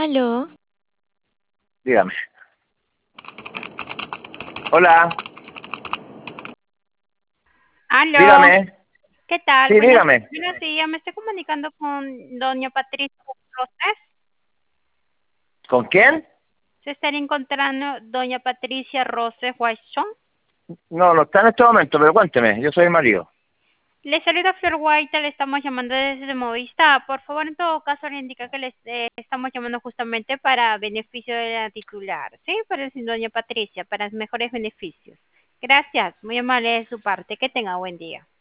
Aló, Dígame. Hola, aló, dígame. ¿qué tal? Sí, dígame. Buenos días, me estoy comunicando con doña Patricia Roses. ¿Con quién? ¿Se estaría encontrando doña Patricia Roses Guaychón? No, no está en este momento, pero cuénteme, yo soy el marido. Le saluda Flor Guaita, le estamos llamando desde Movista. Por favor, en todo caso, le indica que le estamos llamando justamente para beneficio de la titular, ¿sí? Para decir doña Patricia, para mejores beneficios. Gracias, muy amable de su parte. Que tenga buen día.